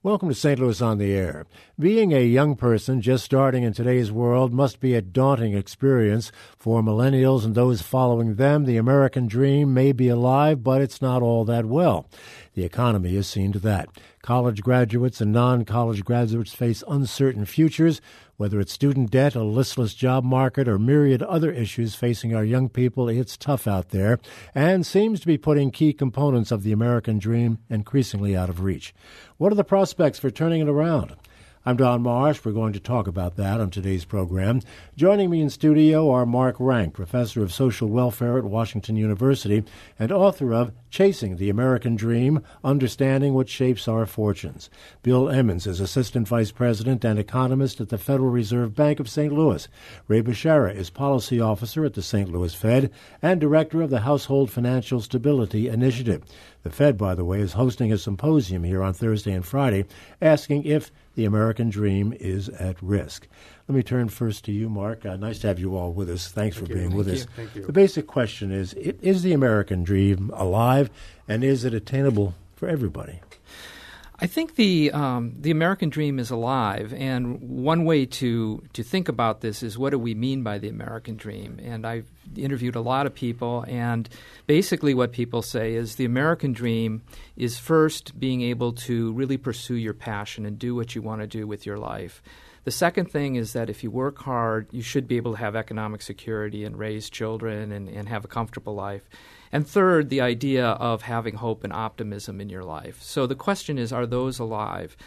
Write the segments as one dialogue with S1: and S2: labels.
S1: Welcome to St. Louis on the Air. Being a young person just starting in today's world must be a daunting experience. For millennials and those following them, the American dream may be alive, but it's not all that well. The economy has seen to that. College graduates and non-college graduates face uncertain futures, whether it's student debt, a listless job market, or myriad other issues facing our young people. It's tough out there and seems to be putting key components of the American dream increasingly out of reach. What are the prospects for turning it around? I'm Don Marsh. We're going to talk about that on today's program. Joining me in studio are Mark Rank, professor of social welfare at Washington University and author of Chasing the American Dream, Understanding What Shapes Our Fortunes. Bill Emmons is assistant vice president and economist at the Federal Reserve Bank of St. Louis. Ray Beshara is policy officer at the St. Louis Fed and director of the Household Financial Stability Initiative. The Fed, by the way, is hosting a symposium here on Thursday and Friday asking if the American dream is at risk. Let me turn first to you, Mark. Nice to have you all with us. Thanks for being with us.
S2: Thank you.
S1: The basic question is the American dream alive, and is it attainable for everybody?
S3: I think the American dream is alive, and one way to think about this is, what do we mean by the American dream? And I've interviewed a lot of people, and basically what people say is the American dream is first being able to really pursue your passion and do what you want to do with your life. The second thing is that if you work hard, you should be able to have economic security and raise children and have a comfortable life. And third, the idea of having hope and optimism in your life. So the question is, are those alive?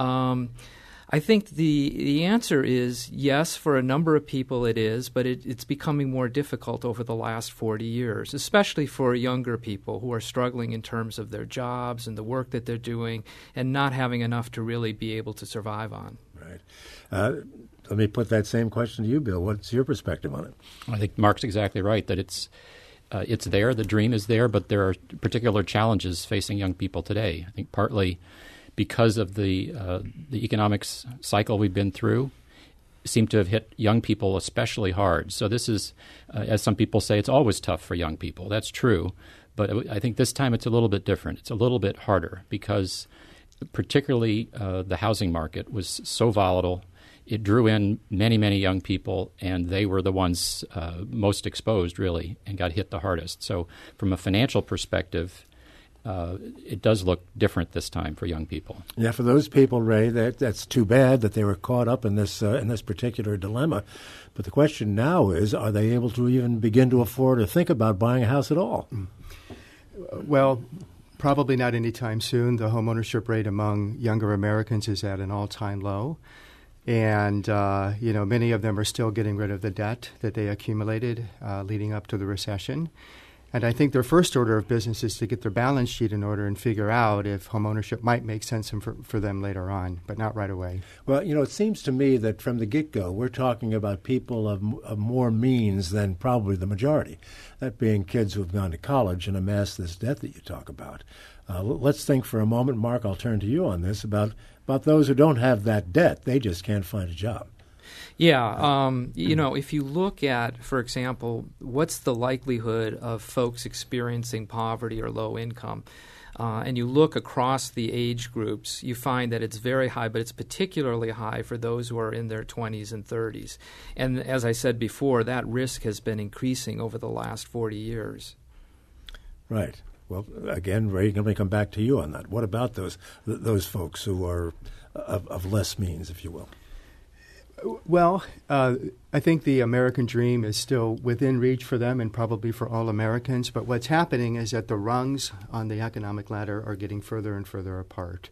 S3: I think the answer is yes, for a number of people it is, but it's becoming more difficult over the last 40 years, especially for younger people who are struggling in terms of their jobs and the work that they're doing and not having enough to really be able to survive on.
S1: Right. Let me put that same question to you, Bill. What's your perspective on it?
S4: I think Mark's exactly right, that it's there, the dream is there, but there are particular challenges facing young people today. I think partly because of the economics cycle we've been through, seem to have hit young people especially hard. So this is, as some people say, it's always tough for young people. That's true. But I think this time it's a little bit different. It's a little bit harder because particularly the housing market was so volatile. It drew in many, many young people, and they were the ones most exposed, really, and got hit the hardest. So from a financial perspective, it does look different this time for young people.
S1: Yeah, for those people, Ray, that's too bad that they were caught up in this particular dilemma. But the question now is, are they able to even begin to afford or think about buying a house at all?
S2: Well, probably not anytime soon. The homeownership rate among younger Americans is at an all-time low. And, many of them are still getting rid of the debt that they accumulated leading up to the recession. And I think their first order of business is to get their balance sheet in order and figure out if homeownership might make sense for them later on, but not right away.
S1: Well, it seems to me that from the get-go, we're talking about people of more means than probably the majority, that being kids who have gone to college and amassed this debt that you talk about. Let's think for a moment, Mark, I'll turn to you on this, about those who don't have that debt. They just can't find a job.
S3: Yeah. If you look at, for example, what's the likelihood of folks experiencing poverty or low income, and you look across the age groups, you find that it's very high, but it's particularly high for those who are in their 20s and 30s. And as I said before, that risk has been increasing over the last 40 years.
S1: Right. Well, again, Ray, let me come back to you on that. What about those folks who are of less means, if you will?
S2: Well, I think the American dream is still within reach for them and probably for all Americans. But what's happening is that the rungs on the economic ladder are getting further and further apart.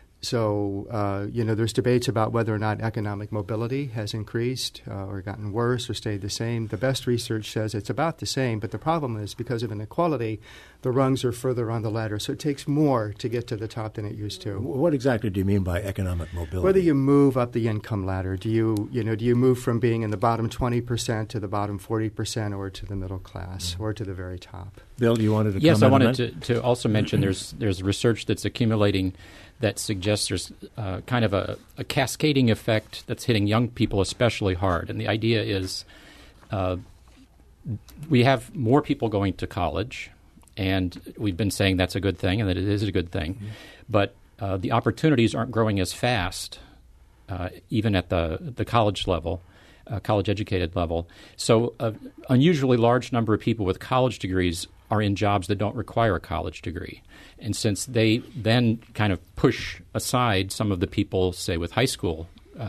S2: So, there's debates about whether or not economic mobility has increased or gotten worse or stayed the same. The best research says it's about the same, but the problem is because of inequality, the rungs are further on the ladder. So it takes more to get to the top than it used to.
S1: What exactly do you mean by economic mobility?
S2: Whether you move up the income ladder, do you move from being in the bottom 20% to the bottom 40% or to the middle class or to the very top?
S1: Bill, you wanted to comment on that?
S4: Yes, I wanted to also mention there's research that's accumulating that suggests there's kind of a cascading effect that's hitting young people especially hard. And the idea is we have more people going to college, and we've been saying that's a good thing and that it is a good thing. Mm-hmm. But the opportunities aren't growing as fast, even at the college level, college-educated level. So an unusually large number of people with college degrees are in jobs that don't require a college degree. And since they then kind of push aside some of the people, say, with high school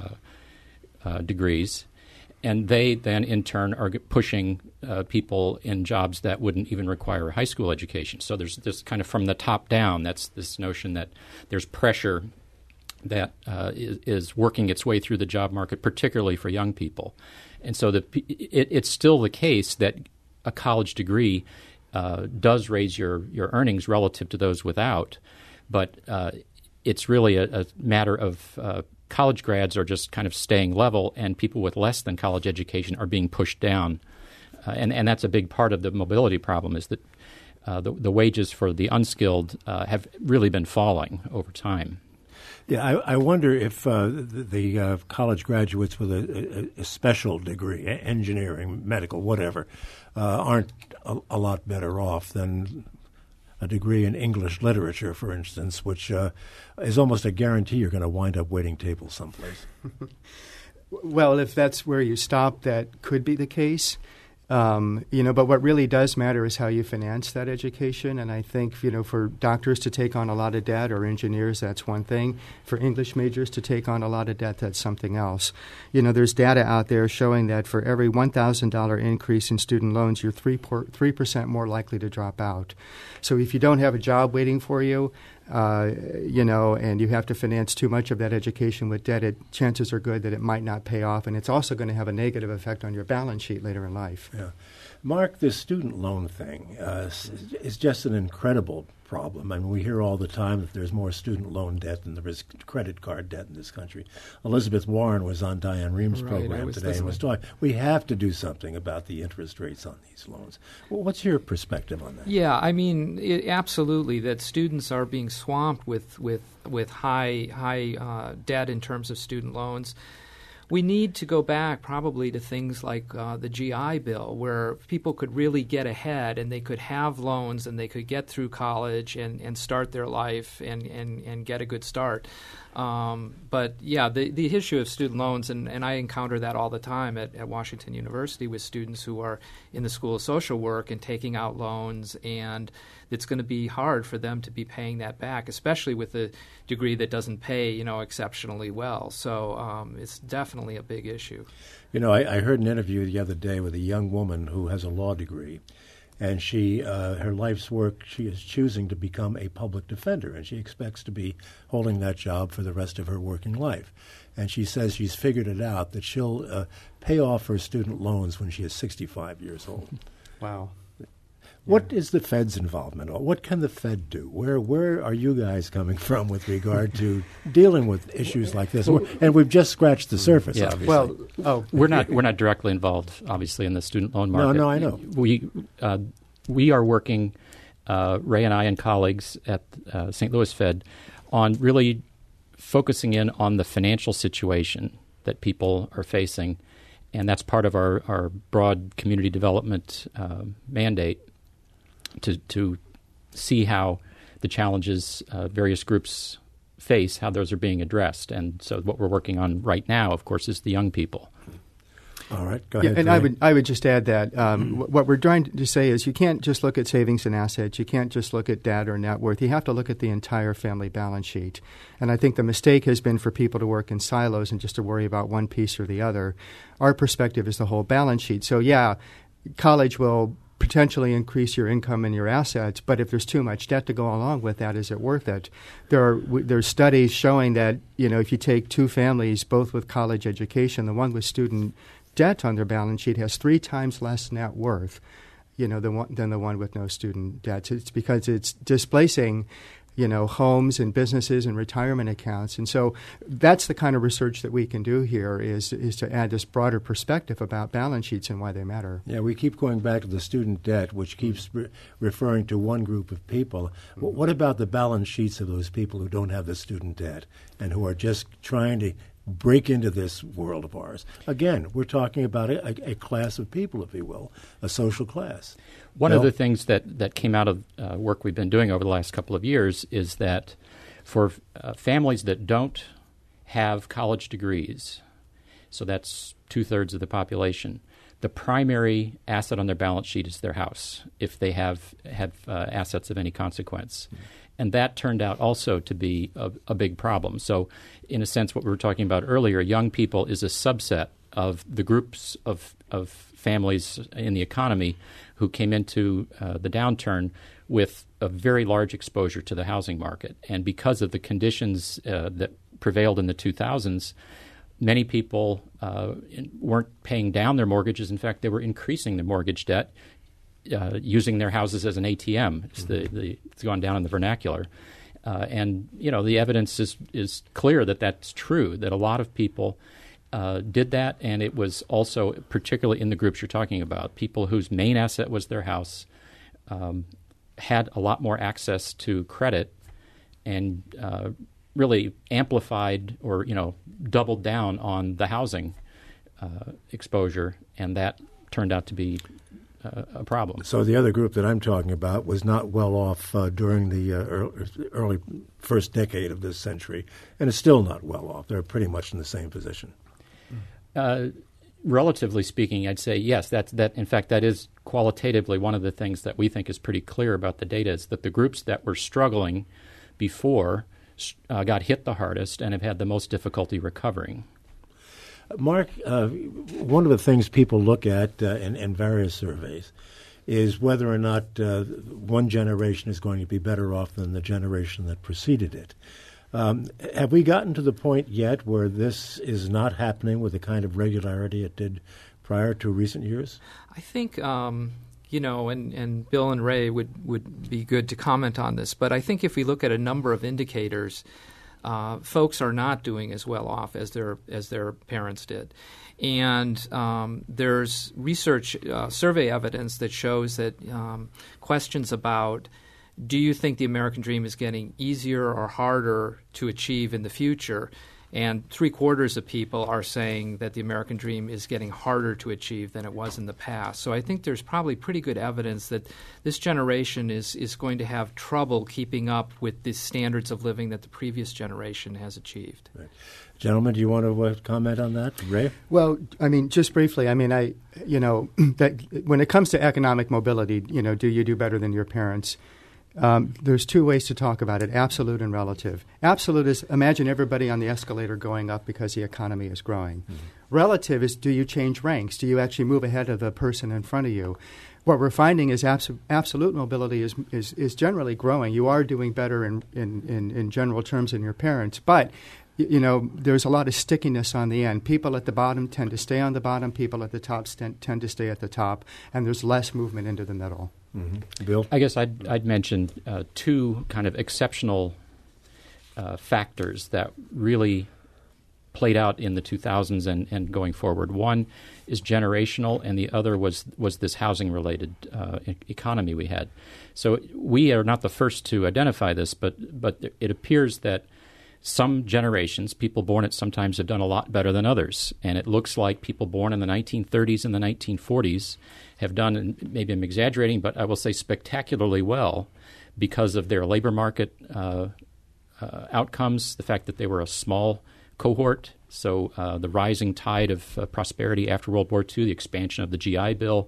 S4: degrees, and they then in turn are pushing people in jobs that wouldn't even require a high school education. So there's this kind of from the top down, that's this notion that there's pressure that is working its way through the job market, particularly for young people. And so it's still the case that a college degree does raise your earnings relative to those without, but it's really a matter of college grads are just kind of staying level, and people with less than college education are being pushed down. And that's a big part of the mobility problem, is that the wages for the unskilled have really been falling over time.
S1: Yeah, I wonder if the college graduates with a special degree, engineering, medical, whatever, aren't a lot better off than a degree in English literature, for instance, which is almost a guarantee you're going to wind up waiting tables someplace.
S2: Well, if that's where you stop, that could be the case. But what really does matter is how you finance that education. And I think, for doctors to take on a lot of debt, or engineers, that's one thing. For English majors to take on a lot of debt, that's something else. There's data out there showing that for every $1,000 increase in student loans, you're 3% more likely to drop out. So if you don't have a job waiting for you, and you have to finance too much of that education with debt, chances are good that it might not pay off, and it's also going to have a negative effect on your balance sheet later in life.
S1: Yeah. Mark, this student loan thing is just an incredible problem. I mean, we hear all the time that there's more student loan debt than there is credit card debt in this country. Elizabeth Warren was on Diane Ream's program today and was talking, we have to do something about the interest rates on these loans. Well, what's your perspective on that?
S3: Yeah, I mean, absolutely, that students are being swamped with high debt in terms of student loans. We need to go back probably to things like the GI Bill, where people could really get ahead and they could have loans and they could get through college and start their life and get a good start. But, yeah, the issue of student loans, and I encounter that all the time at Washington University with students who are in the School of Social Work and taking out loans, and it's going to be hard for them to be paying that back, especially with a degree that doesn't pay, exceptionally well. So it's definitely a big issue.
S1: I heard an interview the other day with a young woman who has a law degree, and her life's work, she is choosing to become a public defender, and she expects to be holding that job for the rest of her working life. And she says she's figured it out, that she'll pay off her student loans when she is 65 years old.
S2: Wow.
S1: What is the Fed's involvement? What can the Fed do? Where are you guys coming from with regard to dealing with issues like this? And we've just scratched the surface, obviously.
S2: Well,
S4: we're not directly involved, obviously, in the student loan market.
S1: No, I know.
S4: We are working, Ray and I and colleagues at St. Louis Fed, on really focusing in on the financial situation that people are facing, and that's part of our broad community development mandate. To see how the challenges various groups face, how those are being addressed. And so what we're working on right now, of course, is the young people.
S1: All right, go ahead.
S2: And I would just add that what we're trying to say is you can't just look at savings and assets. You can't just look at debt or net worth. You have to look at the entire family balance sheet. And I think the mistake has been for people to work in silos and just to worry about one piece or the other. Our perspective is the whole balance sheet. So, yeah, college will potentially increase your income and your assets, but if there's too much debt to go along with that, is it worth it? There's studies showing that, if you take two families, both with college education, the one with student debt on their balance sheet has 3 times less net worth, than the one with no student debt. It's because it's displacing homes and businesses and retirement accounts. And so that's the kind of research that we can do here is to add this broader perspective about balance sheets and why they matter.
S1: Yeah, we keep going back to the student debt, which keeps referring to one group of people. What about the balance sheets of those people who don't have the student debt and who are just trying to break into this world of ours? Again, we're talking about a class of people, if you will, a social class.
S4: One of the things that came out of work we've been doing over the last couple of years is that For families that don't have college degrees, so that's 2/3 of the population, the primary asset on their balance sheet is their house if they have assets of any consequence. And that turned out also to be a big problem. So in a sense, what we were talking about earlier, young people is a subset of the groups of families in the economy who came into the downturn with a very large exposure to the housing market. And because of the conditions that prevailed in the 2000s, many people weren't paying down their mortgages. In fact, they were increasing the mortgage debt, using their houses as an ATM. It's gone down in the vernacular. And, the evidence is clear that that's true, that a lot of people did that, and it was also particularly in the groups you're talking about, people whose main asset was their house, had a lot more access to credit and really amplified or, doubled down on the housing exposure, and that turned out to be a problem.
S1: So the other group that I'm talking about was not well off during the early first decade of this century, and is still not well off. They're pretty much in the same position.
S4: Relatively speaking, I'd say yes. That in fact, that is qualitatively one of the things that we think is pretty clear about the data is that the groups that were struggling before got hit the hardest and have had the most difficulty recovering.
S1: Mark, one of the things people look at in various surveys is whether or not one generation is going to be better off than the generation that preceded it. Have we gotten to the point yet where this is not happening with the kind of regularity it did prior to recent years?
S3: I think, and Bill and Ray would be good to comment on this, but I think if we look at a number of indicators, folks are not doing as well off as their parents did. And there's research, survey evidence that shows that questions about do you think the American dream is getting easier or harder to achieve in the future? And 3/4 of people are saying that the American dream is getting harder to achieve than it was in the past. So I think there's probably pretty good evidence that this generation is going to have trouble keeping up with the standards of living that the previous generation has achieved.
S1: Right. Gentlemen, do you want to comment on that? Ray?
S2: Well, just briefly, that when it comes to economic mobility, do you do better than your parents? There's two ways to talk about it, absolute and relative. Absolute is imagine everybody on the escalator going up because the economy is growing. Mm-hmm. Relative is do you change ranks? Do you actually move ahead of the person in front of you? What we're finding is absolute mobility is generally growing. You are doing better in general terms than your parents, but there's a lot of stickiness on the end. People at the bottom tend to stay on the bottom. People at the top tend to stay at the top, and there's less movement into the middle.
S1: Mm-hmm. Bill?
S4: I guess I'd mention two kind of exceptional factors that really played out in the 2000s and going forward. One is generational, and the other was this housing-related economy we had. So we are not the first to identify this, but it appears that some generations, people born at some times, have done a lot better than others. And it looks like people born in the 1930s and the 1940s have done, and maybe I'm exaggerating, but I will say spectacularly well because of their labor market outcomes, the fact that they were a small cohort. So the rising tide of prosperity after World War II, the expansion of the GI Bill.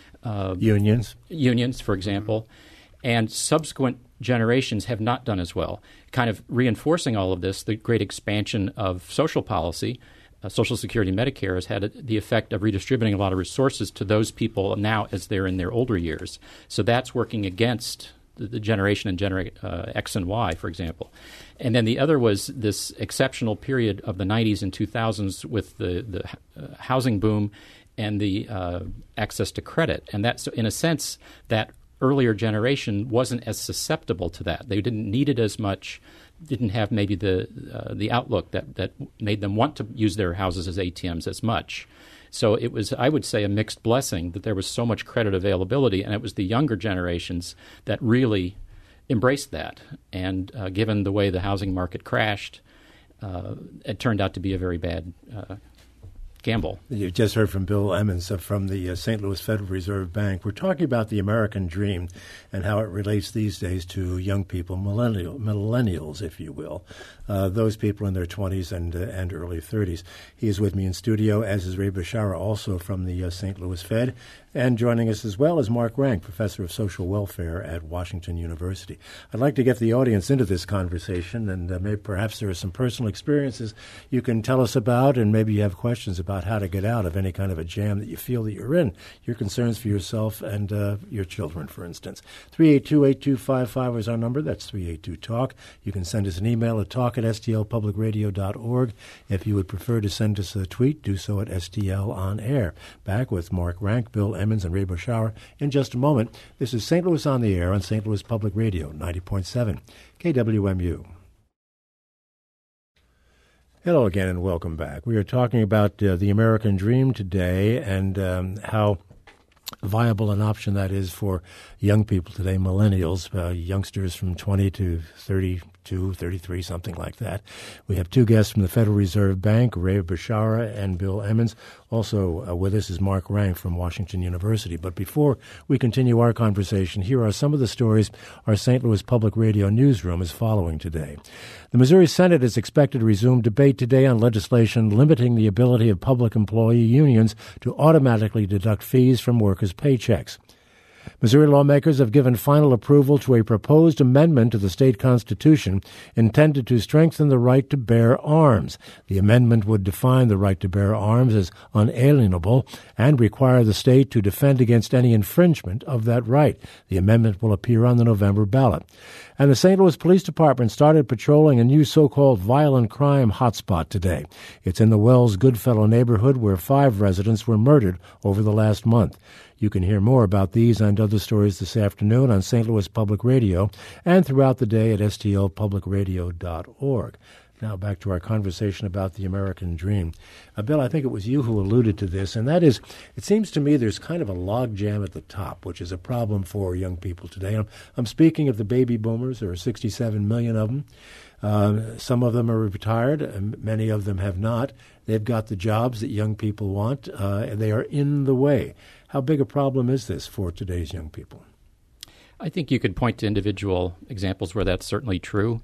S4: Unions, for example. And subsequent generations have not done as well. Kind of reinforcing all of this, the great expansion of social policy, Social Security and Medicare has had the effect of redistributing a lot of resources to those people now as they're in their older years. So that's working against the generation in X and Y, for example. And then the other was this exceptional period of the 90s and 2000s with the housing boom and the access to credit. And that's, in a sense, that earlier generation wasn't as susceptible to that. They didn't need it as much, didn't have maybe the outlook that made them want to use their houses as ATMs as much. So it was, I would say, a mixed blessing that there was so much credit availability, and it was the younger generations that really embraced that. And given the way the housing market crashed, it turned out to be a very bad gamble.
S1: You just heard from Bill Emmons from the St. Louis Federal Reserve Bank. We're talking about the American dream and how it relates these days to young people, millennials, if you will, those people in their 20s and early 30s. He is with me in studio, as is Ray Bashara, also from the St. Louis Fed. And joining us as well is Mark Rank, Professor of Social Welfare at Washington University. I'd like to get the audience into this conversation, and maybe perhaps there are some personal experiences you can tell us about, and maybe you have questions about how to get out of any kind of a jam that you feel that you're in, your concerns for yourself and your children, for instance. 382-8255 is our number. That's 382-TALK. You can send us an email at talk@stlpublicradio.org. If you would prefer to send us a tweet, do so at STL On Air. Back with Mark Rank, Bill Emmons, and Ray Bashara in just a moment. This is St. Louis on the Air on St. Louis Public Radio, 90.7 KWMU. Hello again and welcome back. We are talking about the American dream today and how viable an option that is for young people today, millennials, youngsters from 20 to 32, 33, something like that. We have two guests from the Federal Reserve Bank, Ray Bashara and Bill Emmons. Also with us is Mark Rank from Washington University. But before we continue our conversation, here are some of the stories our St. Louis Public Radio newsroom is following today. The Missouri Senate is expected to resume debate today on legislation limiting the ability of public employee unions to automatically deduct fees from workers' paychecks. Missouri lawmakers have given final approval to a proposed amendment to the state constitution intended to strengthen the right to bear arms. The amendment would define the right to bear arms as unalienable and require the state to defend against any infringement of that right. The amendment will appear on the November ballot. And the St. Louis Police Department started patrolling a new so-called violent crime hotspot today. It's in the Wells Goodfellow neighborhood where 5 residents were murdered over the last month. You can hear more about these and other stories this afternoon on St. Louis Public Radio and throughout the day at stlpublicradio.org. Now back to our conversation about the American dream. Bill, I think it was you who alluded to this, and that is, it seems to me there's kind of a logjam at the top, which is a problem for young people today. I'm speaking of the baby boomers. There are 67 million of them. Some of them are retired, and many of them have not. They've got the jobs that young people want. They are in the way. How big a problem is this for today's young people?
S4: I think you could point to individual examples where that's certainly true.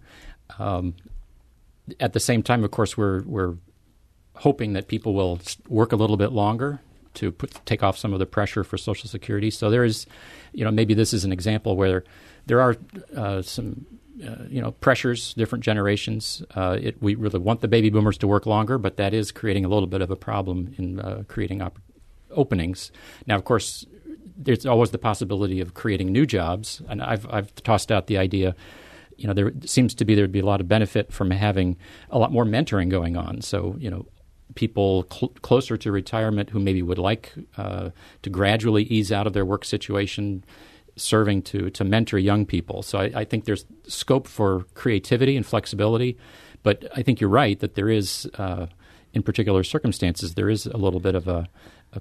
S4: At the same time, of course, we're hoping that people will work a little bit longer to take off some of the pressure for Social Security. So there is, maybe this is an example where there are some pressures, different generations. We really want the baby boomers to work longer, but that is creating a little bit of a problem in creating openings. Now, of course, there's always the possibility of creating new jobs, and I've tossed out the idea. There seems to be there'd be a lot of benefit from having a lot more mentoring going on. So, people closer to retirement who maybe would like to gradually ease out of their work situation, serving to mentor young people. So I think there's scope for creativity and flexibility, but I think you're right that there is, in particular circumstances, there is a little bit of a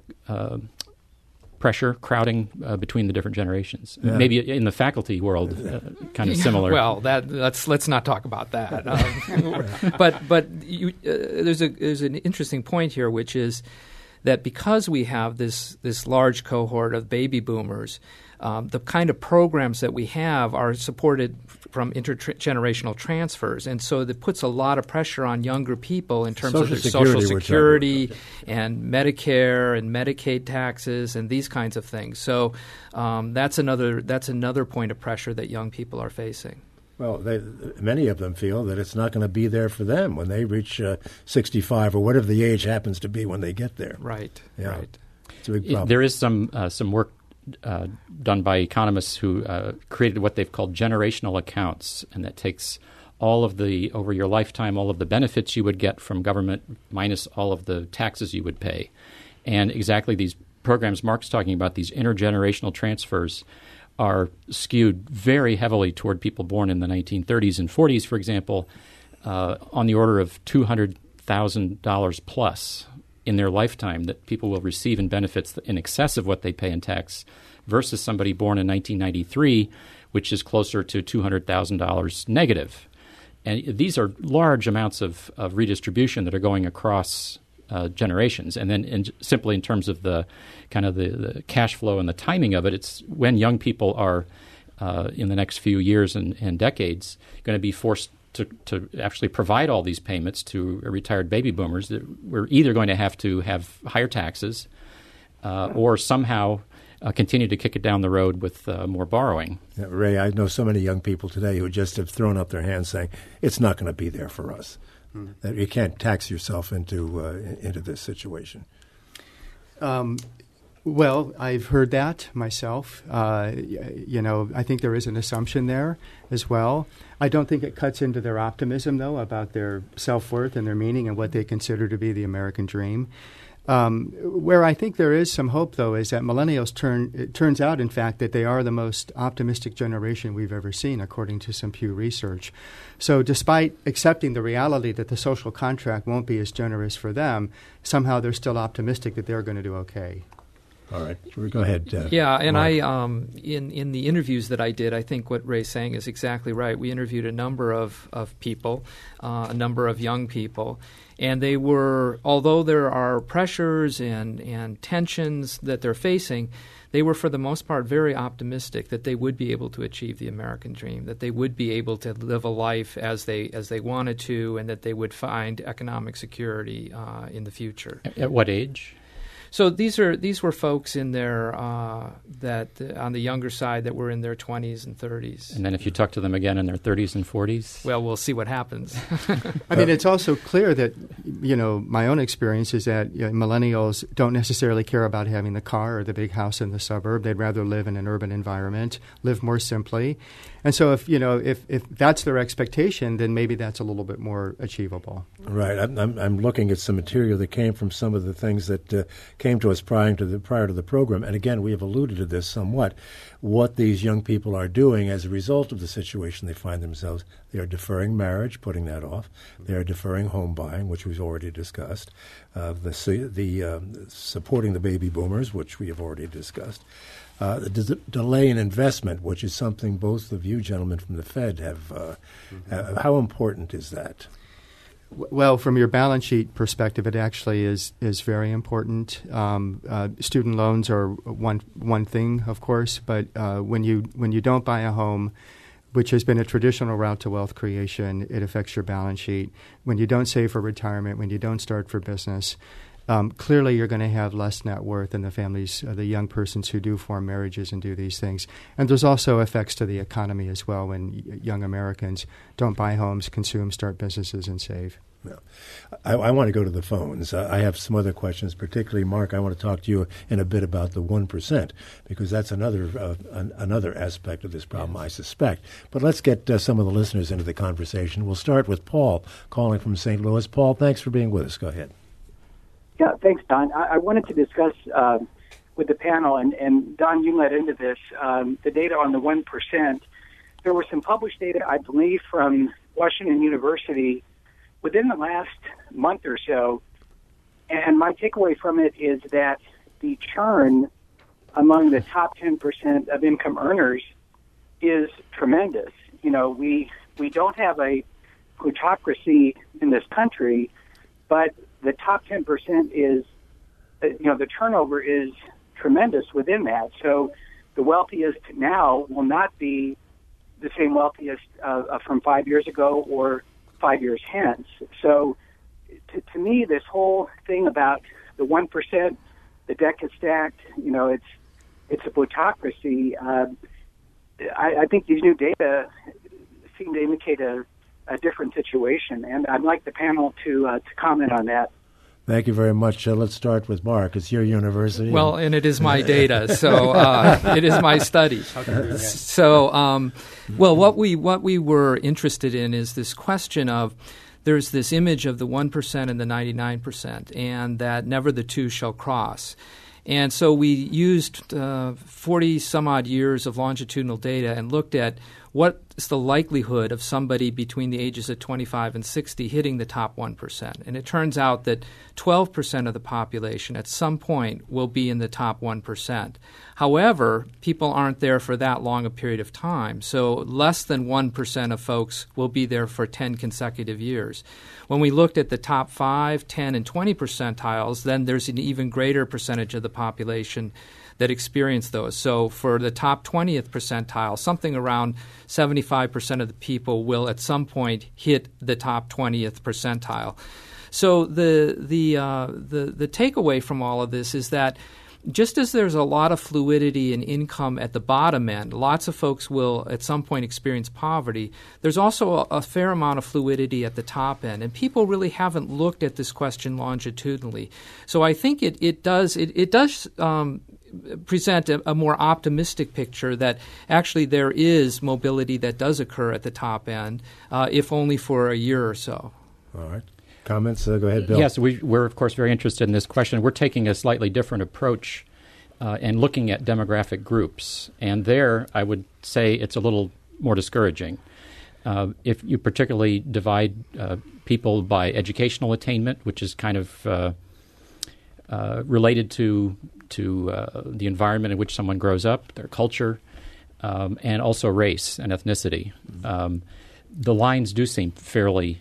S4: pressure, crowding between the different generations. Yeah. Maybe in the faculty world, kind of similar.
S3: Well, let's not talk about that. But there's an interesting point here, which is that because we have this large cohort of baby boomers, the kind of programs that we have are supported from intergenerational transfers. And so that puts a lot of pressure on younger people in terms of their Social Security and Medicare and Medicaid taxes and these kinds of things. So that's another point of pressure that young people are facing.
S1: Well, many of them feel that it's not going to be there for them when they reach 65 or whatever the age happens to be when they get there.
S3: Right,
S1: yeah.
S3: Right.
S1: It's a big problem.
S4: There is some work done by economists who created what they've called generational accounts, and that takes all of the, over your lifetime, all of the benefits you would get from government minus all of the taxes you would pay. And exactly these programs Mark's talking about, these intergenerational transfers, are skewed very heavily toward people born in the 1930s and 40s, for example, on the order of $200,000 plus in their lifetime that people will receive in benefits in excess of what they pay in tax versus somebody born in 1993, which is closer to $200,000 negative. And these are large amounts of redistribution that are going across generations. And then simply in terms of the kind of the cash flow and the timing of it, it's when young people are in the next few years and decades going to be forced to actually provide all these payments to retired baby boomers, that we're either going to have higher taxes or somehow continue to kick it down the road with more borrowing.
S1: Yeah, Ray, I know so many young people today who just have thrown up their hands saying, it's not going to be there for us. That you can't tax yourself into this situation.
S2: Well, I've heard that myself. I think there is an assumption there as well. I don't think it cuts into their optimism, though, about their self-worth and their meaning and what they consider to be the American dream. Where I think there is some hope, though, is that millennials it turns out, in fact, that they are the most optimistic generation we've ever seen, according to some Pew Research. So despite accepting the reality that the social contract won't be as generous for them, somehow they're still optimistic that they're going to do okay.
S1: All right. Go ahead.
S3: And
S1: Mark.
S3: I in the interviews that I did, I think what Ray's saying is exactly right. We interviewed a number of people, a number of young people, and they were, although there are pressures and tensions that they're facing, they were for the most part very optimistic that they would be able to achieve the American dream, that they would be able to live a life as they wanted to, and that they would find economic security in the future.
S4: At what age?
S3: So these were folks in their that on the younger side that were in their 20s and 30s.
S4: And then if you talk to them again in their 30s and 40s?
S3: Well, we'll see what happens.
S2: I mean, it's also clear that, my own experience is that millennials don't necessarily care about having the car or the big house in the suburb. They'd rather live in an urban environment, live more simply. And so if that's their expectation, then maybe that's a little bit more achievable.
S1: Right. I'm looking at some material that came from some of the things that came to us prior to the program. And again, we have alluded to this somewhat, what these young people are doing as a result of the situation they find themselves. They are deferring marriage, putting that off. They are deferring home buying, which we've already discussed. The supporting the baby boomers, which we have already discussed. The delay in investment, which is something both of you gentlemen from the Fed have. How important is that?
S2: Well, from your balance sheet perspective, it actually is very important. Student loans are one thing, of course, but when you don't buy a home, which has been a traditional route to wealth creation, it affects your balance sheet. When you don't save for retirement, when you don't start for business, clearly you're going to have less net worth than the families, the young persons who do form marriages and do these things. And there's also effects to the economy as well when young Americans don't buy homes, consume, start businesses, and save.
S1: No. I want to go to the phones. I have some other questions, particularly, Mark, I want to talk to you in a bit about the 1%, because that's another aspect of this problem, I suspect. But let's get some of the listeners into the conversation. We'll start with Paul, calling from St. Louis. Paul, thanks for being with us. Go ahead.
S5: Yeah, thanks, Don. I wanted to discuss with the panel, and Don, you led into this, the data on the 1%. There were some published data, I believe, from Washington University within the last month or so, and my takeaway from it is that the churn among the top 10% of income earners is tremendous. We don't have a plutocracy in this country, but the top 10% is, the turnover is tremendous within that. So the wealthiest now will not be the same wealthiest from 5 years ago or 5 years hence. So to me, this whole thing about the 1%, the deck is stacked, it's a plutocracy. I think these new data seem to indicate a different situation, and I'd like the panel to comment on that.
S1: Thank you very much. Let's start with Mark. It's your university.
S3: Well, and it is my data, so it is my study. So, what we were interested in is this question of there's this image of the 1% and the 99%, and that never the two shall cross. And so we used 40 some odd years of longitudinal data and looked at what is the likelihood of somebody between the ages of 25 and 60 hitting the top 1%. And it turns out that 12% of the population at some point will be in the top 1%. However, people aren't there for that long a period of time, so less than 1% of folks will be there for 10 consecutive years. When we looked at the top 5, 10, and 20 percentiles, then there's an even greater percentage of the population that experience those. So for the top 20th percentile, something around 75% of the people will at some point hit the top 20th percentile. So the takeaway from all of this is that just as there's a lot of fluidity in income at the bottom end, lots of folks will at some point experience poverty, there's also a fair amount of fluidity at the top end. And people really haven't looked at this question longitudinally. So I think it does present a more optimistic picture that actually there is mobility that does occur at the top end, if only for a year or so.
S1: All right. Comments? Go ahead, Bill.
S4: Yes, we're, of course, very interested in this question. We're taking a slightly different approach and looking at demographic groups. And there, I would say it's a little more discouraging. If you particularly divide people by educational attainment, which is kind of related to the environment in which someone grows up, their culture, and also race and ethnicity. The lines do seem fairly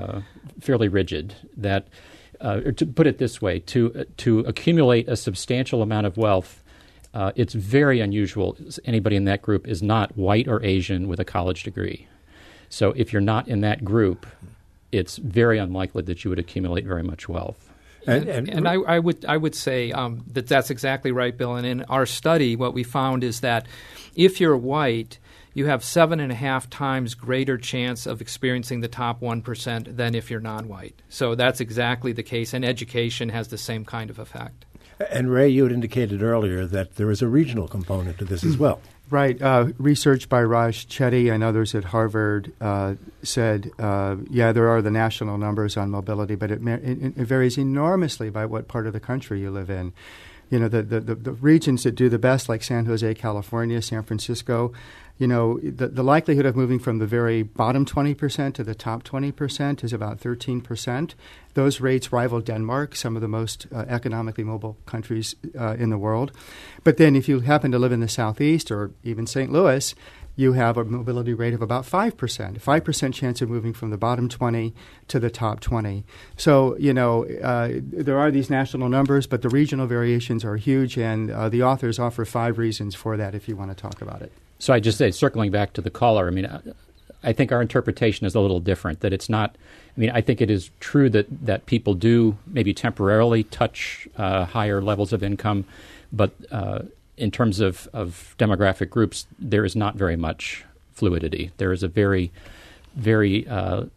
S4: rigid. That, to put it this way, to accumulate a substantial amount of wealth, it's very unusual. Anybody in that group is not white or Asian with a college degree. So if you're not in that group, it's very unlikely that you would accumulate very much wealth.
S3: And I would say that's exactly right, Bill. And in our study, what we found is that if you're white, you have 7.5 times greater chance of experiencing the top 1% than if you're non-white. So that's exactly the case, and education has the same kind of effect.
S1: And Ray, you had indicated earlier that there is a regional component to this as well.
S2: Right. Research by Raj Chetty and others at Harvard said, there are the national numbers on mobility, but it varies enormously by what part of the country you live in. You know, the regions that do the best, like San Jose, California, San Francisco, you know, the likelihood of moving from the very bottom 20% to the top 20% is about 13%. Those rates rival Denmark, some of the most economically mobile countries in the world. But then if you happen to live in the Southeast or even St. Louis, you have a mobility rate of about 5%, 5% chance of moving from the bottom 20 to the top 20. So, you know, there are these national numbers, but the regional variations are huge, and the authors offer 5 reasons for that if you want to talk about it.
S4: So I just say, circling back to the caller, I mean, I think our interpretation is a little different, that it's not, I mean, I think it is true that people do maybe temporarily touch higher levels of income, but in terms of demographic groups, there is not very much fluidity. There is a very, very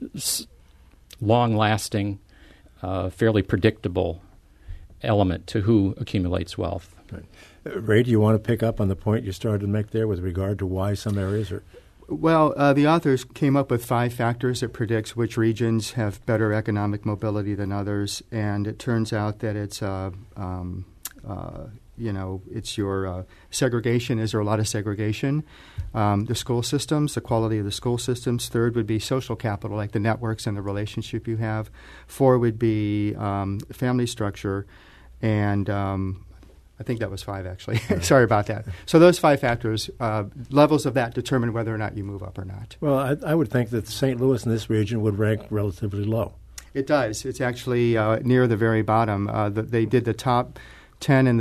S4: long-lasting, fairly predictable element to who accumulates wealth.
S1: Right. Ray, do you want to pick up on the point you started to make there with regard to why some areas are?
S2: Well, the authors came up with 5 factors that predicts which regions have better economic mobility than others, and it turns out that it's it's your segregation. Is there a lot of segregation? The school systems, the quality of the school systems. 3rd would be social capital, like the networks and the relationship you have. 4 would be family structure, and I think that was 5, actually. Sorry about that. So those 5 factors, levels of that determine whether or not you move up or not.
S1: Well, I would think that St. Louis in this region would rank relatively low. It
S2: does. It's actually near the very bottom. They did the top 10 and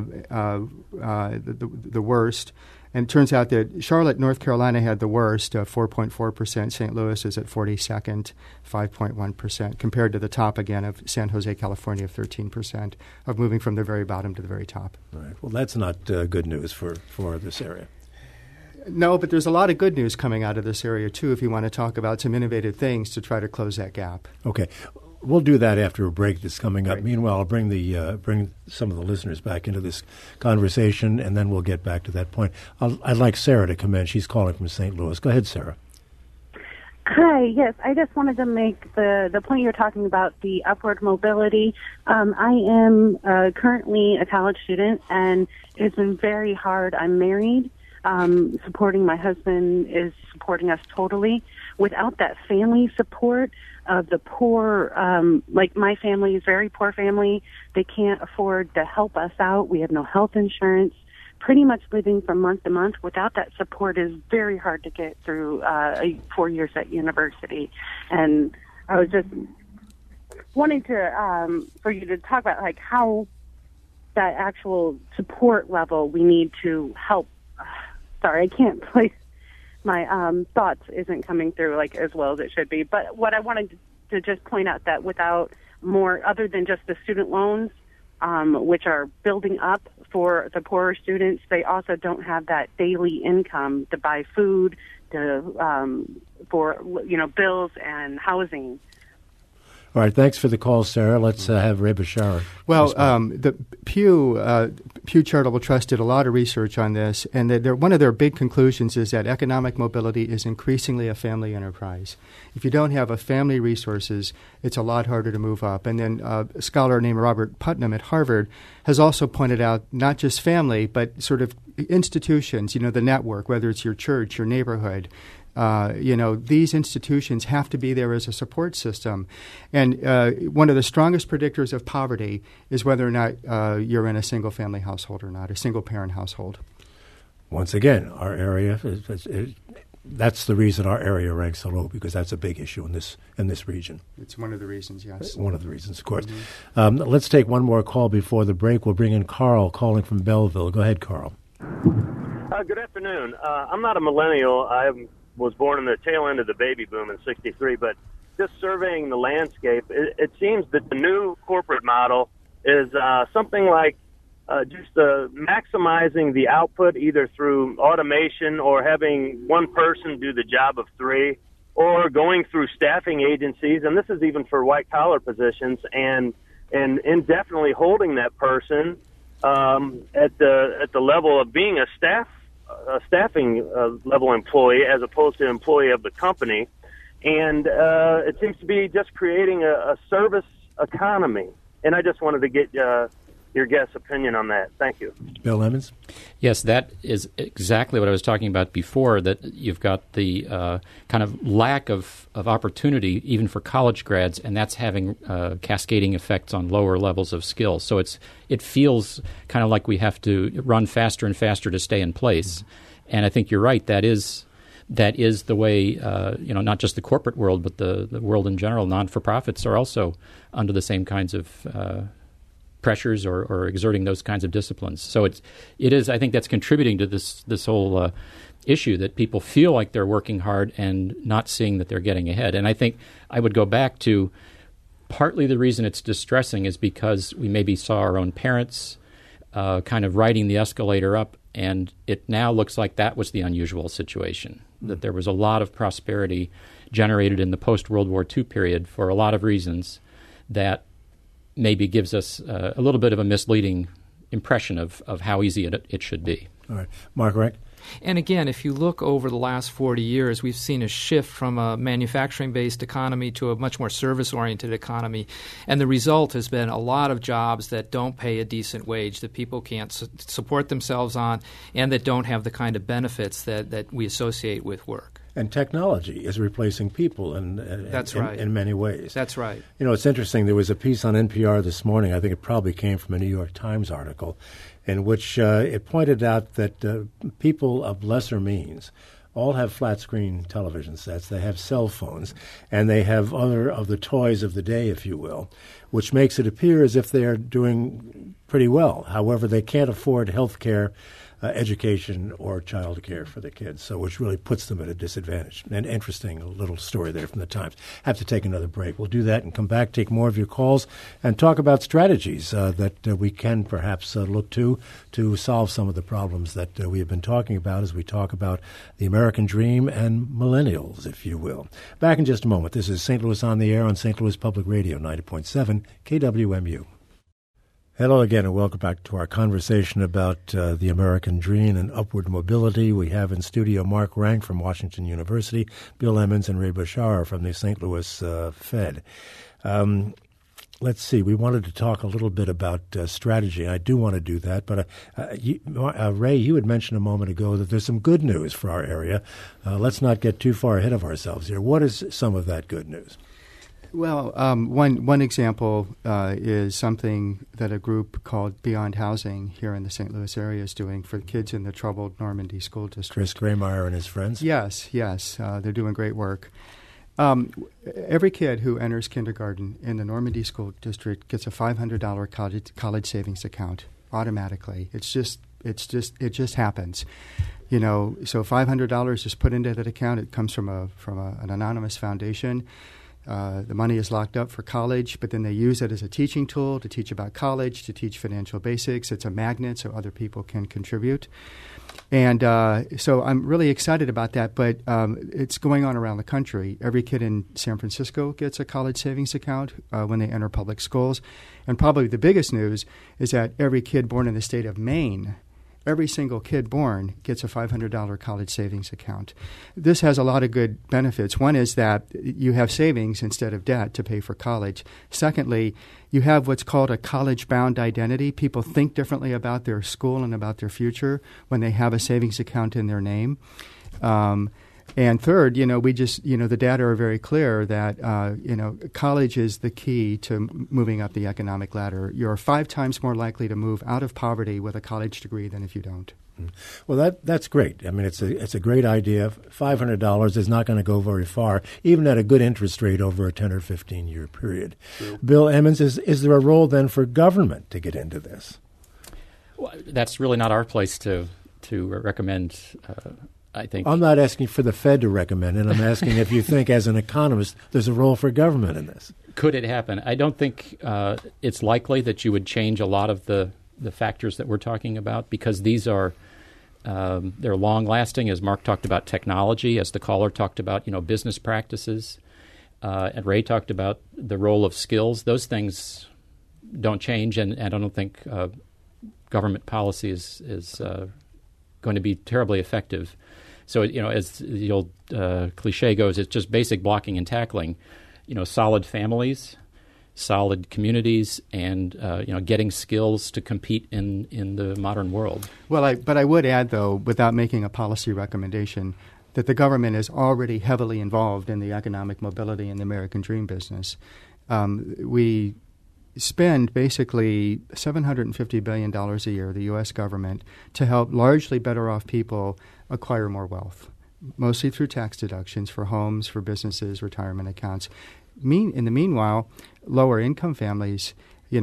S2: the worst. And it turns out that Charlotte, North Carolina had the worst, 4.4%. St. Louis is at 42nd, 5.1%, compared to the top, again, of San Jose, California, of 13%, of moving from the very bottom to the very top.
S1: Right. Well, that's not good news for this area.
S2: No, but there's a lot of good news coming out of this area, too, if you want to talk about some innovative things to try to close that gap.
S1: Okay. We'll do that after a break that's coming up.
S2: Right.
S1: Meanwhile, I'll bring some of the listeners back into this conversation, and then we'll get back to that point. I'd like Sarah to come in. She's calling from St. Louis. Go ahead, Sarah.
S6: Hi, yes. I just wanted to make the point you're talking about, the upward mobility. I am currently a college student, and it's been very hard. I'm married. supporting my husband is supporting us totally. Without that family support of the poor, like my family is a very poor family, they can't afford to help us out. We have no health insurance. Pretty much living from month to month without that support is very hard to get through 4 years at university. And I was just wanting to for you to talk about like how that actual support level we need to help. Sorry, I can't place my thoughts isn't coming through like as well as it should be. But what I wanted to just point out that without more, other than just the student loans, which are building up for the poorer students, they also don't have that daily income to buy food, to for bills and housing.
S1: All right, thanks for the call, Sarah. Let's have Ray Bashar.
S2: Well, the Pew Charitable Trust did a lot of research on this, and one of their big conclusions is that economic mobility is increasingly a family enterprise. If you don't have a family resources, it's a lot harder to move up. And then a scholar named Robert Putnam at Harvard has also pointed out not just family, but sort of institutions, the network, whether it's your church, your neighborhood. These institutions have to be there as a support system. And one of the strongest predictors of poverty is whether or not you're in a single-family household or not, a single-parent household.
S1: Once again, our area, that's the reason our area ranks so low, because that's a big issue in this region.
S2: It's one of the reasons, yes.
S1: One of the reasons, of course.
S2: Mm-hmm.
S1: Let's take one more call before the break. We'll bring in Carl calling from Belleville. Go ahead, Carl.
S7: Good afternoon. I'm not a millennial. I was born in the tail end of the baby boom in '63, but just surveying the landscape, it seems that the new corporate model is something like just maximizing the output either through automation or having one person do the job of three, or going through staffing agencies, and this is even for white-collar positions, and indefinitely holding that person at the level of being a staffing level employee as opposed to employee of the company. And it seems to be just creating a service economy. And I just wanted to get your guest's opinion on that. Thank you.
S1: Bill Emmons?
S4: Yes, that is exactly what I was talking about before, that you've got the kind of lack of opportunity even for college grads, and that's having cascading effects on lower levels of skills. So it feels kind of like we have to run faster and faster to stay in place. And I think you're right. That is the way, not just the corporate world, but the world in general. Non-for-profits are also under the same kinds of pressures or exerting those kinds of disciplines. So it is. I think that's contributing to this whole issue, that people feel like they're working hard and not seeing that they're getting ahead. And I think I would go back to partly the reason it's distressing is because we maybe saw our own parents kind of riding the escalator up, and it now looks like that was the unusual situation, that there was a lot of prosperity generated in the post-World War II period for a lot of reasons that maybe gives us a little bit of a misleading impression of how easy it should be.
S1: All right. Mark Rank?
S3: And again, if you look over the last 40 years, we've seen a shift from a manufacturing-based economy to a much more service-oriented economy. And the result has been a lot of jobs that don't pay a decent wage, that people can't support themselves on, and that don't have the kind of benefits that we associate with work.
S1: And technology is replacing people in many ways.
S3: That's right.
S1: It's interesting. There was a piece on NPR this morning, I think it probably came from a New York Times article, in which it pointed out that people of lesser means all have flat-screen television sets. They have cell phones, and they have other of the toys of the day, if you will, which makes it appear as if they are doing pretty well. However, they can't afford health care, education, or child care for the kids, so which really puts them at a disadvantage. An interesting little story there from the Times. Have to take another break. We'll do that and come back, take more of your calls, and talk about strategies that we can perhaps look to solve some of the problems that we have been talking about as we talk about the American dream and millennials, if you will. Back in just a moment. This is St. Louis on the Air on St. Louis Public Radio, 90.7 KWMU. Hello again, and welcome back to our conversation about the American dream and upward mobility. We have in studio Mark Rank from Washington University, Bill Emmons and Ray Bashar from the St. Louis Fed. Let's see. We wanted to talk a little bit about strategy. I do want to do that. But Ray, you had mentioned a moment ago that there's some good news for our area. Let's not get too far ahead of ourselves here. What is some of that good news?
S2: Well, one example is something that a group called Beyond Housing here in the St. Louis area is doing for kids in the troubled Normandy School District.
S1: Chris Graymeyer and his friends?
S2: Yes. They're doing great work. Every kid who enters kindergarten in the Normandy School District gets a $500 college savings account automatically. It just happens. So $500 is put into that account. It comes from an anonymous foundation. The money is locked up for college, but then they use it as a teaching tool to teach about college, to teach financial basics. It's a magnet so other people can contribute. And so I'm really excited about that, but it's going on around the country. Every kid in San Francisco gets a college savings account when they enter public schools. And probably the biggest news is that every kid born in the state of Maine, every single kid born gets a $500 college savings account. This has a lot of good benefits. One is that you have savings instead of debt to pay for college. Secondly, you have what's called a college-bound identity. People think differently about their school and about their future when they have a savings account in their name. And third, the data are very clear that, college is the key to moving up the economic ladder. You're 5 times more likely to move out of poverty with a college degree than if you don't.
S1: Well, that's great. I mean, it's a great idea. $500 is not going to go very far, even at a good interest rate over a 10 or 15-year period. True. Bill Emmons, is there a role then for government to get into this?
S4: Well, that's really not our place to recommend. I think
S1: I'm not asking for the Fed to recommend it. I'm asking if you think, as an economist, there's a role for government in this.
S4: Could it happen? I don't think it's likely that you would change a lot of the factors that we're talking about, because these are they're long-lasting, as Mark talked about technology, as the caller talked about business practices, and Ray talked about the role of skills. Those things don't change, and I don't think government policy is going to be terribly effective. So, as the old cliche goes, it's just basic blocking and tackling, solid families, solid communities, and, getting skills to compete in the modern world.
S2: Well, but I would add, though, without making a policy recommendation, that the government is already heavily involved in the economic mobility and the American Dream business. We spend basically $750 billion a year, the U.S. government, to help largely better off people acquire more wealth, mostly through tax deductions for homes, for businesses, retirement accounts. In the meanwhile, lower income families,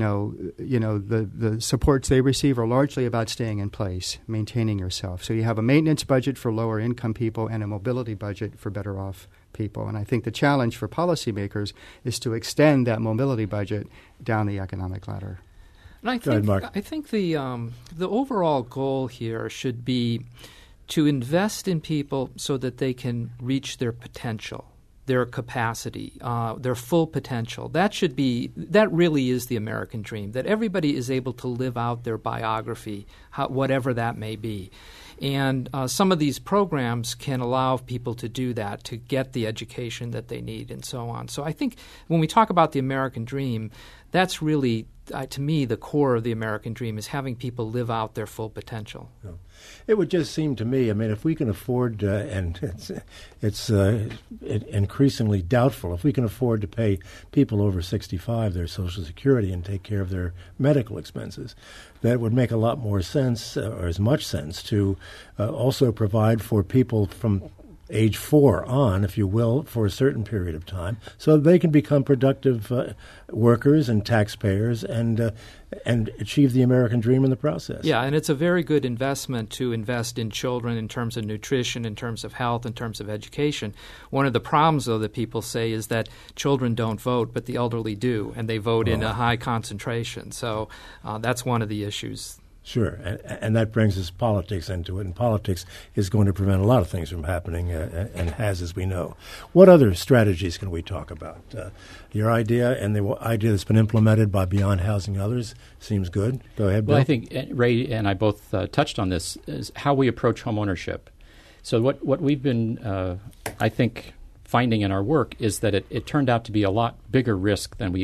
S2: the supports they receive are largely about staying in place, maintaining yourself. So you have a maintenance budget for lower income people and a mobility budget for better off people. And I think the challenge for policymakers is to extend that mobility budget down the economic ladder.
S3: And I think the overall goal here should be to invest in people so that they can reach their potential, their capacity, their full potential. That really is the American dream, that everybody is able to live out their biography, whatever that may be. And some of these programs can allow people to do that, to get the education that they need and so on. So I think when we talk about the American dream, that's really, to me, the core of the American dream is having people live out their full potential.
S1: Yeah. It would just seem to me, if we can afford, and it's increasingly doubtful, if we can afford to pay people over 65 their Social Security and take care of their medical expenses, that would make a lot more sense, or as much sense, to also provide for people from age 4 on, if you will, for a certain period of time, so they can become productive workers and taxpayers and achieve the American dream in the process.
S3: Yeah, and it's a very good investment to invest in children in terms of nutrition, in terms of health, in terms of education. One of the problems, though, that people say is that children don't vote, but the elderly do, and they vote in a high concentration. So that's one of the issues.
S1: Sure, and that brings us politics into it, and politics is going to prevent a lot of things from happening, and has, as we know. What other strategies can we talk about? Your idea and the idea that's been implemented by Beyond Housing and others seems good. Go ahead, Bill.
S4: Well, I think Ray and I both touched on this, is how we approach home ownership. So what we've been, I think, finding in our work is that it turned out to be a lot bigger risk than we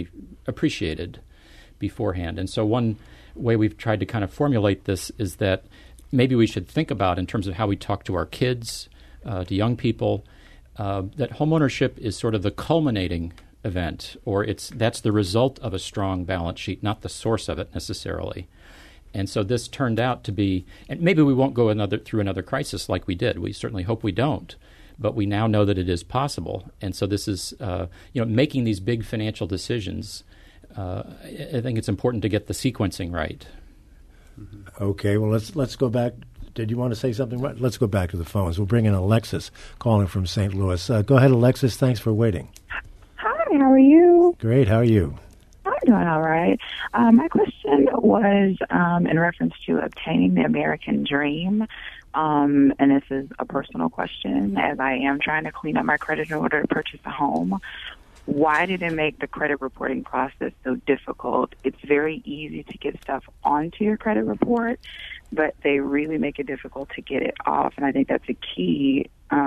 S4: appreciated beforehand. And so one way we've tried to kind of formulate this is that maybe we should think about, in terms of how we talk to our kids, to young people, that homeownership is sort of the culminating event, or that's the result of a strong balance sheet, not the source of it necessarily. And so this turned out to be, and maybe we won't go through another crisis like we did. We certainly hope we don't, but we now know that it is possible. And so this is, making these big financial decisions. I think it's important to get the sequencing right.
S1: Okay, well, let's go back. Did you want to say something? Let's go back to the phones. We'll bring in Alexis calling from St. Louis. Go ahead, Alexis. Thanks for waiting.
S8: Hi, how are you?
S1: Great. How are you?
S8: I'm doing all right. My question was in reference to obtaining the American dream. And this is a personal question, as I am trying to clean up my credit in order to purchase a home. Why did it make the credit reporting process so difficult? It's very easy to get stuff onto your credit report, but they really make it difficult to get it off. And I think that's a key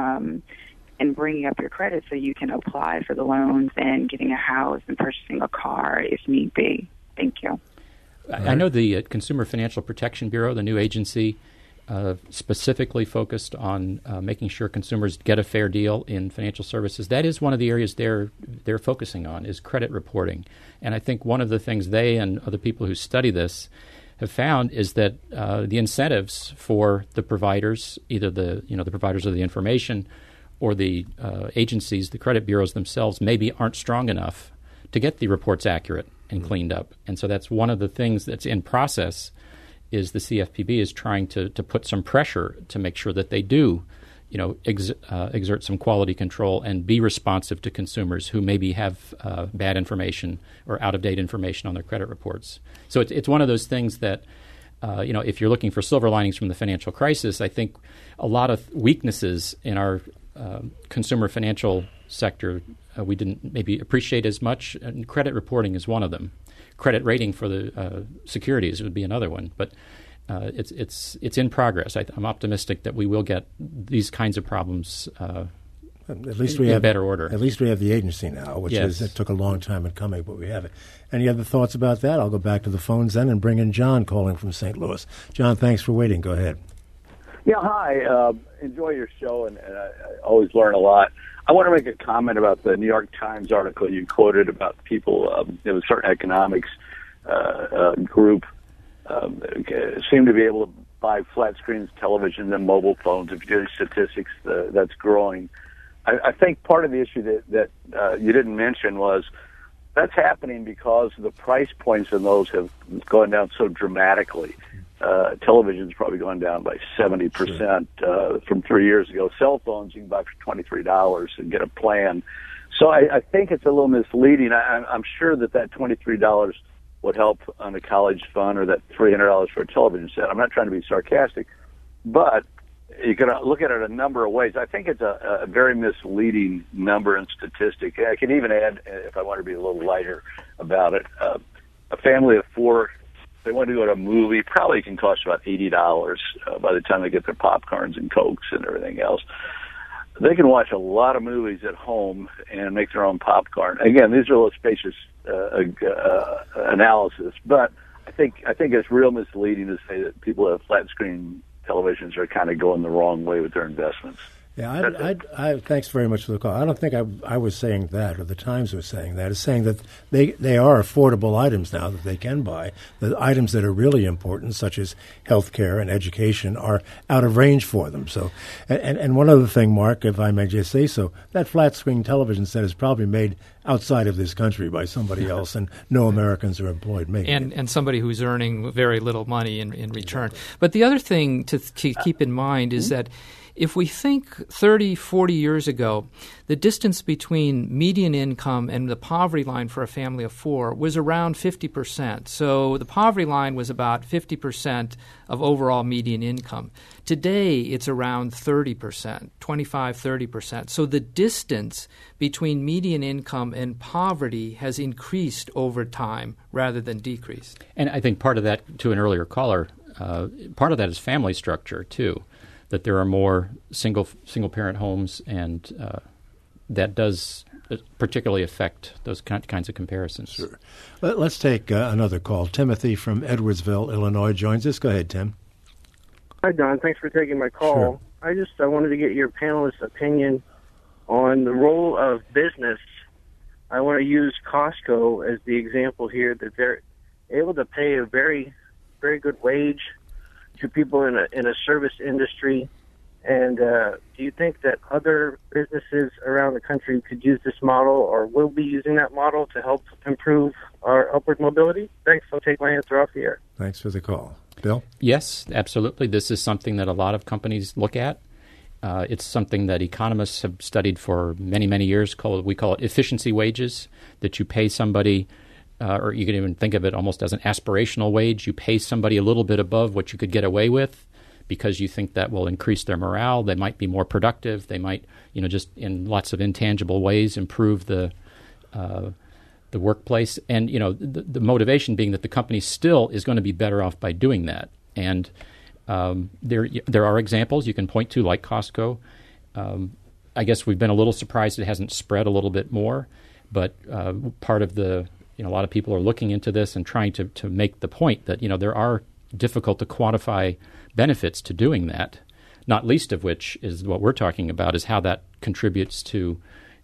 S8: in bringing up your credit so you can apply for the loans and getting a house and purchasing a car if need be. Thank you.
S4: I know the Consumer Financial Protection Bureau, the new agency, specifically focused on making sure consumers get a fair deal in financial services. That is one of the areas they're focusing on, is credit reporting. And I think one of the things they and other people who study this have found is that the incentives for the providers, either the providers of the information or the agencies, the credit bureaus themselves, maybe aren't strong enough to get the reports accurate and cleaned up. And so that's one of the things that's in process, is the CFPB is trying to put some pressure to make sure that they do, exert some quality control and be responsive to consumers who maybe have bad information or out-of-date information on their credit reports. So it's one of those things that, if you're looking for silver linings from the financial crisis, I think a lot of weaknesses in our consumer financial sector we didn't maybe appreciate as much, and credit reporting is one of them. Credit rating for the securities would be another one, but it's in progress. I'm optimistic that we will get these kinds of problems
S1: at least we have
S4: better order.
S1: At least we have the agency now, which it took a long time in coming, but we have it. Any other thoughts about that? I'll go back to the phones then and bring in John calling from St. Louis. John, thanks for waiting. Go ahead.
S9: Yeah, hi. Enjoy your show, and I always learn a lot. I want to make a comment about the New York Times article you quoted about people, certain economics group seem to be able to buy flat screens, televisions, and mobile phones. If you do statistics, that's growing. I think part of the issue that you didn't mention was that's happening because the price points in those have gone down so dramatically. Television's probably gone down by 70% from 3 years ago. Cell phones you can buy for $23 and get a plan. So I think it's a little misleading. I'm sure that $23 would help on a college fund, or that $300 for a television set. I'm not trying to be sarcastic, but you can look at it a number of ways. I think it's a very misleading number and statistic. I can even add, if I want to be a little lighter about it, a family of four, they want to go to a movie, probably can cost about $80 by the time they get their popcorns and Cokes and everything else. They can watch a lot of movies at home and make their own popcorn. Again, these are a little spacious analysis, but I think it's real misleading to say that people who have flat screen televisions are kind of going the wrong way with their investments.
S1: Yeah, thanks very much for the call. I don't think I was saying that, or the Times was saying that. It's saying that they are affordable items now that they can buy. The items that are really important, such as health care and education, are out of range for them. So, and one other thing, Mark, if I may just say so, that flat screen television set is probably made outside of this country by somebody else, and no Americans are employed making it.
S3: And somebody who's earning very little money in return. But the other thing to keep in mind is that if we think 30, 40 years ago, the distance between median income and the poverty line for a family of four was around 50%. So the poverty line was about 50% of overall median income. Today, it's around 30%, 25, 30%. So the distance between median income and poverty has increased over time rather than decreased.
S4: And I think part of that, to an earlier caller, part of that is family structure, too. That there are more single parent homes, and that does particularly affect those kinds of comparisons.
S1: Sure. Let's take another call. Timothy from Edwardsville, Illinois, joins us. Go ahead, Tim.
S10: Hi, Don. Thanks for taking my call.
S1: Sure.
S10: I wanted to get your panelist's opinion on the role of business. I want to use Costco as the example here, that they're able to pay a very, very good wage to people in a service industry. And do you think that other businesses around the country could use this model or will be using that model to help improve our upward mobility? Thanks. I'll take my answer off the air.
S1: Thanks for the call. Bill?
S4: Yes, absolutely. This is something that a lot of companies look at. It's something that economists have studied for many, many years. We call it efficiency wages, that you pay somebody, or you can even think of it almost as an aspirational wage. You pay somebody a little bit above what you could get away with because you think that will increase their morale. They might be more productive. They might, just in lots of intangible ways improve the workplace. And, the motivation being that the company still is going to be better off by doing that. And there are examples you can point to, like Costco. I guess we've been a little surprised it hasn't spread a little bit more, but part of a lot of people are looking into this and trying to make the point that, there are difficult to quantify benefits to doing that, not least of which is what we're talking about, is how that contributes to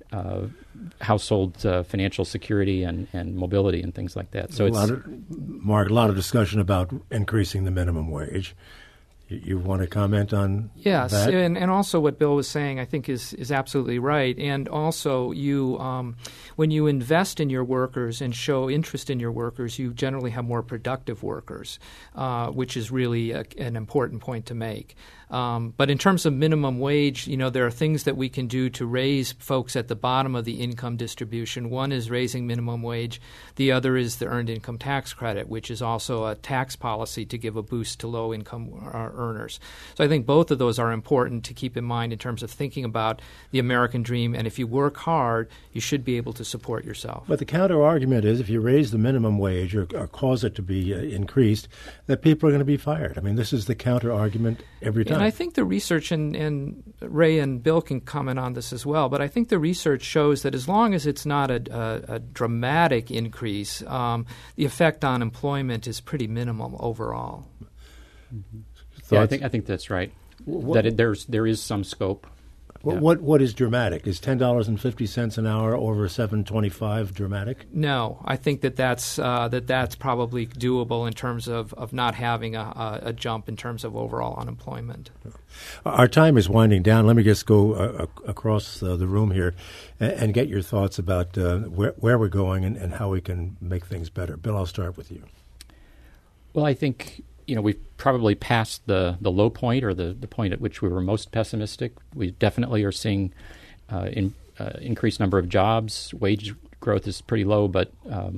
S4: household financial security and mobility and things like that. So
S1: Mark, a lot of discussion about increasing the minimum wage. You want to comment on
S3: that? Yes, and also what Bill was saying I think is absolutely right. And also when you invest in your workers and show interest in your workers, you generally have more productive workers, which is really an important point to make. But in terms of minimum wage, there are things that we can do to raise folks at the bottom of the income distribution. One is raising minimum wage. The other is the Earned Income Tax Credit, which is also a tax policy to give a boost to low-income earners. So I think both of those are important to keep in mind in terms of thinking about the American dream. And if you work hard, you should be able to support yourself.
S1: But the counter-argument is if you raise the minimum wage or cause it to be increased, that people are going to be fired. I mean, this is the counter-argument every time.
S3: And I think the research, and Ray and Bill can comment on this as well, but I think the research shows that as long as it's not a dramatic increase, the effect on employment is pretty minimal overall.
S4: Mm-hmm. Yeah, I think that's right. There is some scope.
S1: What is dramatic? Is $10.50 an hour over $7.25 dramatic?
S3: No, I think that's probably doable in terms of not having a jump in terms of overall unemployment.
S1: Our time is winding down. Let me just go across the room here and get your thoughts about where we're going and how we can make things better. Bill, I'll start with you.
S4: Well, I think we've probably passed the low point, or the point at which we were most pessimistic. We definitely are seeing increased number of jobs. Wage growth is pretty low, but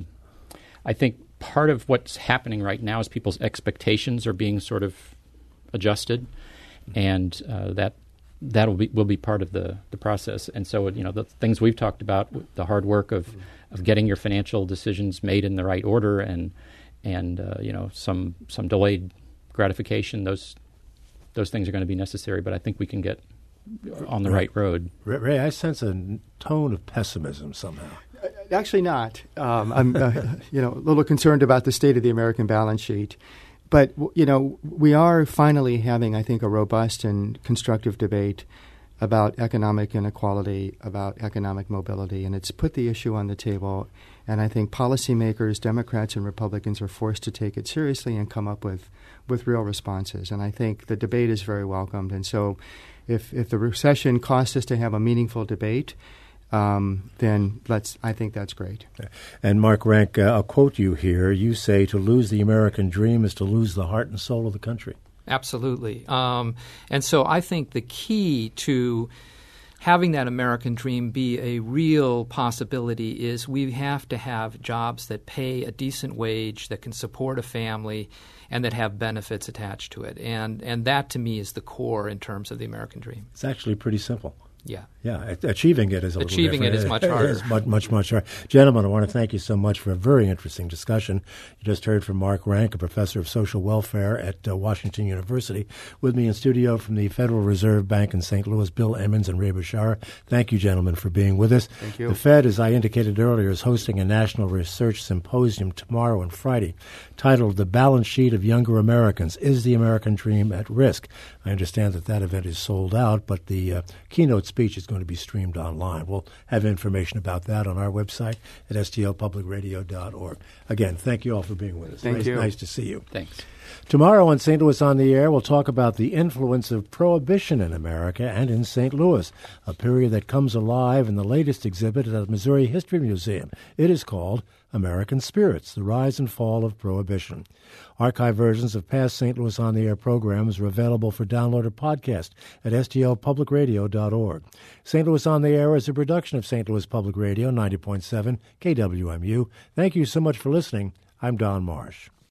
S4: I think part of what's happening right now is people's expectations are being sort of adjusted, and that will be part of the process. And so the things we've talked about, the hard work of getting your financial decisions made in the right order, and some delayed gratification, those things are going to be necessary, but I think we can get on the right road.
S1: Ray, I sense a tone of pessimism somehow.
S2: Actually not. I'm a little concerned about the state of the American balance sheet. But, we are finally having, I think, a robust and constructive debate about economic inequality, about economic mobility, and it's put the issue on the table. And I think policymakers, Democrats and Republicans, are forced to take it seriously and come up with real responses. And I think the debate is very welcomed. And so if the recession costs us to have a meaningful debate, then I think that's great.
S1: And Mark Rank, I'll quote you here. You say to lose the American dream is to lose the heart and soul of the country.
S3: Absolutely. And so I think the key to having that American dream be a real possibility is we have to have jobs that pay a decent wage, that can support a family, and that have benefits attached to it. And that, to me, is the core in terms of the American dream.
S1: It's actually pretty simple.
S3: Yeah.
S1: Yeah, achieving it is a little
S3: Achieving it
S1: different.
S3: is much harder.
S1: It is much harder. Gentlemen, I want to thank you so much for a very interesting discussion. You just heard from Mark Rank, a professor of social welfare at Washington University. With me in studio from the Federal Reserve Bank in St. Louis, Bill Emmons and Ray Bashara. Thank you, gentlemen, for being with us.
S2: Thank you.
S1: The Fed, as I indicated earlier, is hosting a national research symposium tomorrow and Friday titled The Balance Sheet of Younger Americans. Is the American Dream at Risk? I understand that event is sold out, but the keynote speech is going to be streamed online. We'll have information about that on our website at stlpublicradio.org. Again, thank you all for being with us.
S2: Thank you.
S1: Nice to see you.
S4: Thanks.
S1: Tomorrow on St. Louis on the Air, we'll talk about the influence of Prohibition in America and in St. Louis, a period that comes alive in the latest exhibit at the Missouri History Museum. It is called American Spirits, The Rise and Fall of Prohibition. Archive versions of past St. Louis on the Air programs are available for download or podcast at stlpublicradio.org. St. Louis on the Air is a production of St. Louis Public Radio, 90.7 KWMU. Thank you so much for listening. I'm Don Marsh.